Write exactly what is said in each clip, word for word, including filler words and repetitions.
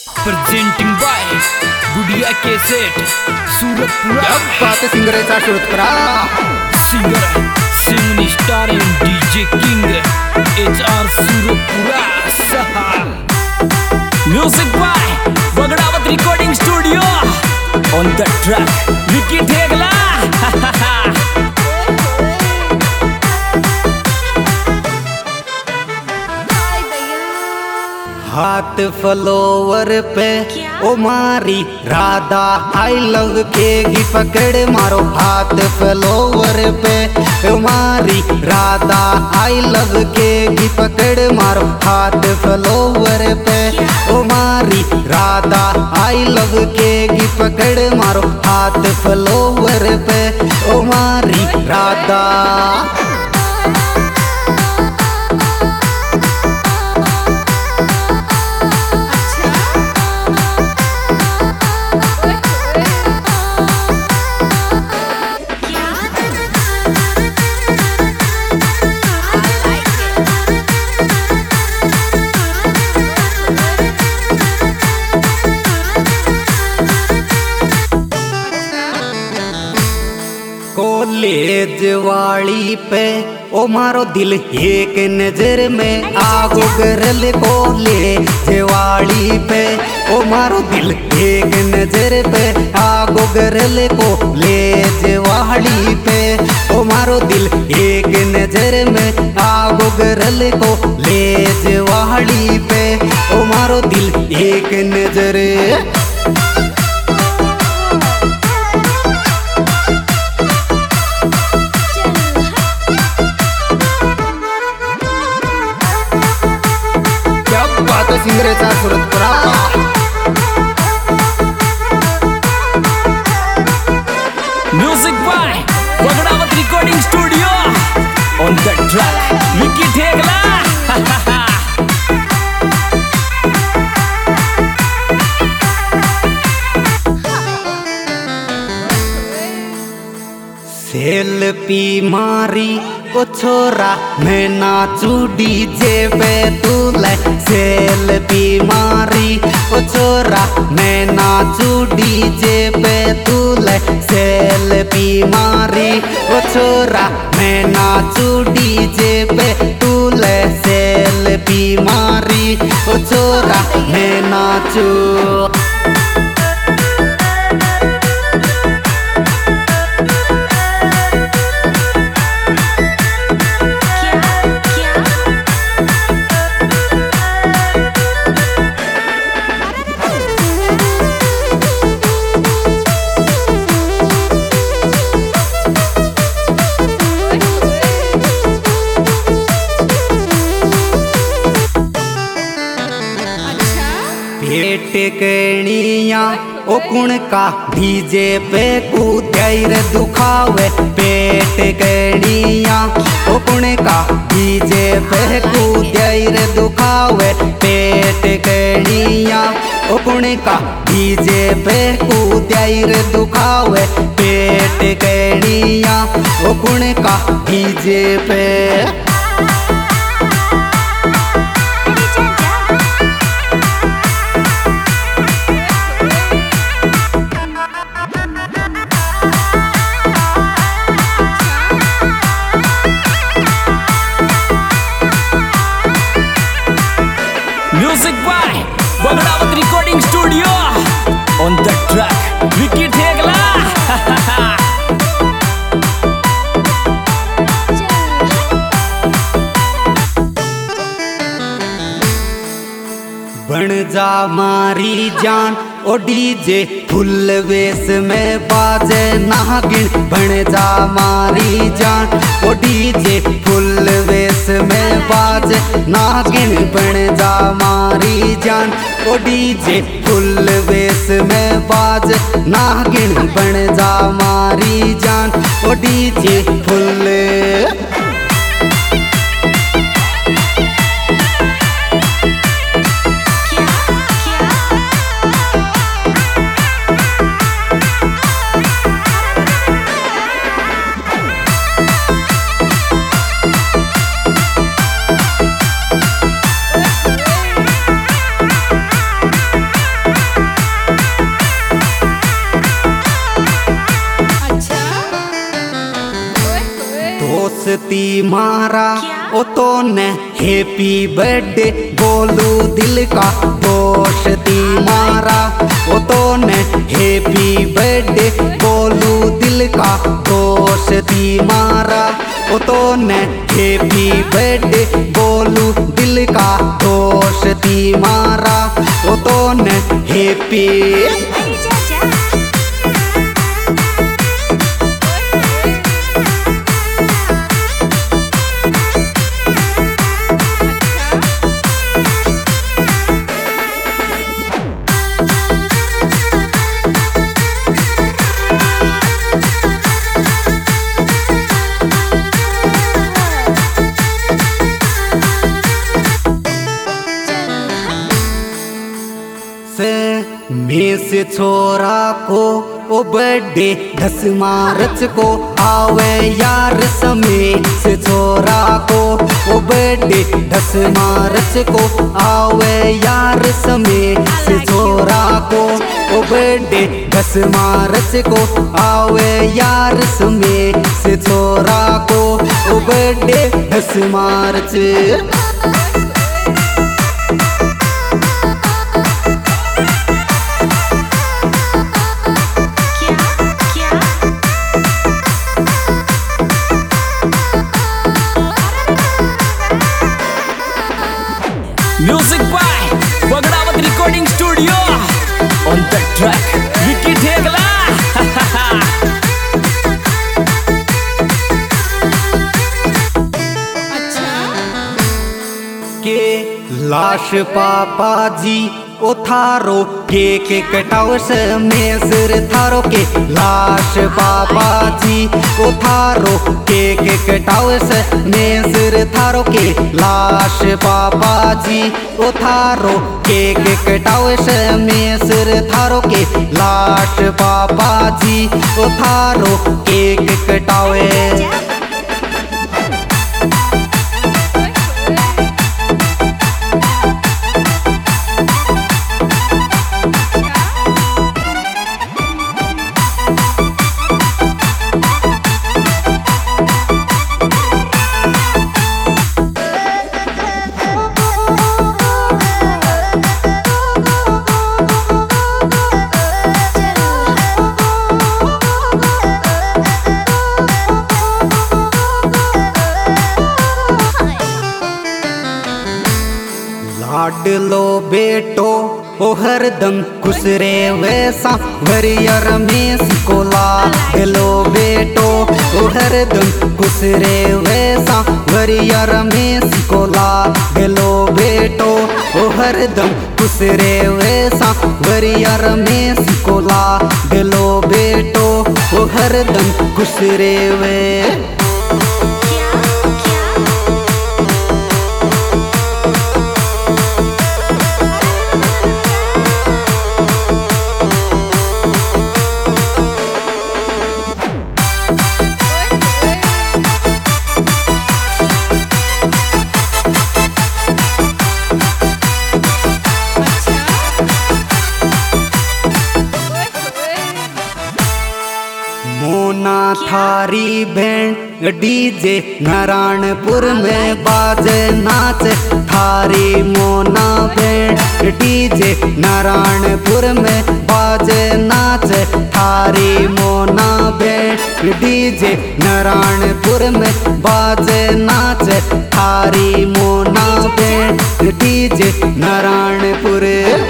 Presenting by Gudiya cassette Suratpura. क्या बात है सिंगर है सूरतपुरा। सिंगर सिंगनी star and DJ king H R Suratpura. Music by Bagdavat recording studio on the track Vicky Thegla. हाथ फ्लोवर पे ओ मारी राधा आई लव के गी पकड़ मारो। हाथ फ्लोवर पे ओ मारी राधा आई लव के गी पकड़ मारो। हाथ फ्लोवर पे ओ मारी राधा आई लव के गी पकड़ मारो। हाथ फ्लोवर पे ओ मारी राधा। कॉलेज वाली पे ओ मारो दिल एक नजर में आगो गरल। कॉलेज वाली पे ओ मारो दिल एक नजर पे आगो गरल। कॉलेज वाली पे ओ मारो दिल एक नजर में आगो गरल। कॉलेज वाली पे ओ मारो दिल एक नजर। सिंगर है Suratpura. Music by Bagdavat recording studio on the track Vicky Thegla. Selfie मारी ओ छोरा मैं नाचू डीजे पे तू ले। सेल्फी मारी ओ छोरा मैं नाचू डीजे पे तू ले। सेल्फी मारी ओ छोरा मैं नाचू डीजे पे तू ले। सेल्फी मारी ओ छोरा मैं नाचू। पेट कणिया ओ कुण का डीजे पे कूदर दुखावे। पेट कणिया ओ कुण का डीजे पे कूदर दुखावे। पेट कणिया ओ कुण का डीजे पे कूदर दुखावे। पेट कणिया ओ कुण का डीजे पे। Music by Bagdavat recording studio on the track Vicky Thegla. बन जा मारी जान ओ डीजे फुल वेश में बाजे नागिन। बन जा मारी जान ओ डीजे फुल वेश में बाजे नागिन। बन जा मारी जान ओ डीजे फुल वेश में बाजे नागिन। बन जा मारी जान ओ डीजे फुल। मारा ओ तो ने हैप्पी बर्थडे बोलू दिल का दोस्ती मारा ओ तो ने हैप्पी बर्थडे बोलू दिल का दोस्ती मारा ओ तो ने हैप्पी बर्थडे बोलू दिल का दोस्ती मारा ओ तो ने हैप्पी मेस छोरा को ओ बर्थडे दस मार्च को आवे यार समय से छोरा को ओ बर्थडे दस मार्च को आवे यार समय से छोरा को ओ बर्थडे दस मार्च को आवे यार समय से छोरा को ओ बर्थडे दस मार्च Music by Bagdavat Recording Studio. On the track, Vicky Thegla. के लाश पापा जी ओ थारो केक कटाओ से मेसर थारो के लाश पापा जी ओ थारो केक कटाओ से मेसर थारो के लाश पापा जी ओ थारो केक कटाओ से मेसर थारो के लाश पापा जी ओ थारो केक कटाओ लाडलो बेटो ओ हरदम खुश रे वैसा वरियर में को लाडलो बेटो ओ हरदम खुश रे वैसा वरियर में को लाडलो बेटो ओ हरदम खुश रे वैसा वरियर में को लाडलो बेटो ओ हरदम खुश रे वे मोना थारी बैंड डीजे नारायणपुर में बाजे नाच थारी मोना बैंड डीजे नारायणपुर में बाजे नाच थारी मोना बैंड डीजे नारायणपुर में बाजे नाच थारी Mona band DJ Narayanpur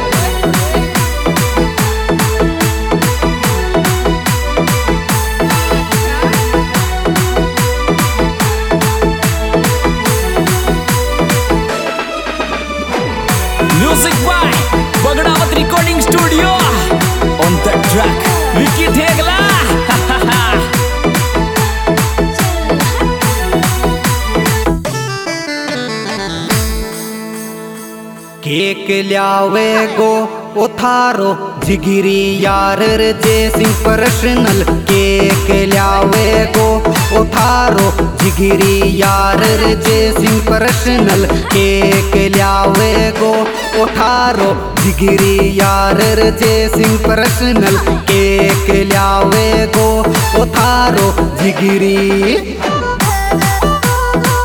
Music by Bagdavat Recording Studio. On the track, Vicky Thegla. Cake ल्यावे गो उथारो जिगिरी यार जे सिंह पर्सनल केक ल्यावे गो उथारो जिगिरी यार जे सिंह पर्सनल केक ल्यावे गो उथारो जिगिरी यार जे सिंह पर्सनल केक ल्यावे गो उथारो जिगिरी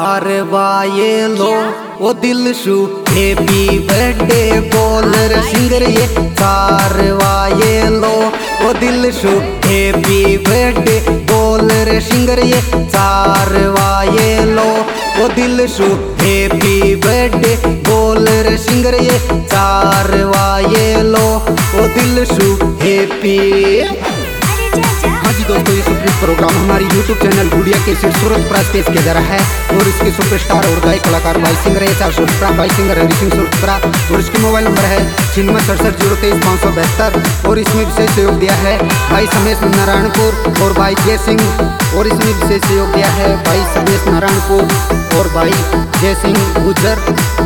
चार वाये लो ओ दिल शू हैप्पी बर्थडे बोल रे सिंगर ये चार वाये लो ओ दिल शू हैप्पी बर्थडे बोल रे सिंगर ये चार वाये लो ओ दिल शू हैप्पी बर्थडे बोल रे सिंगर ये चार वाये लो ओ दिल शू हैप्पी। हाँ जी दोस्तों, ये सुपर प्रोग्राम हमारी यूट्यूब चैनल गुड़िया के सूरत प्राइज पेश किया जा रहा है और इसके सुपरस्टार और गायक कलाकार भाई सिंगर है चार सुरतपुरा भाई सिंगर हरी सिंह सुरतपुरा और इसके मोबाइल नंबर है छिन्नवे सड़सठ जीरो तेईस पाँच सौ बहत्तर और इसमें विशेष सहयोग दिया है भाई समेश नारायणपुर और भाई जय सिंह और इसमें विशेष सहयोग दिया है भाई समेश नारायणपुर और भाई जय सिंह गुजर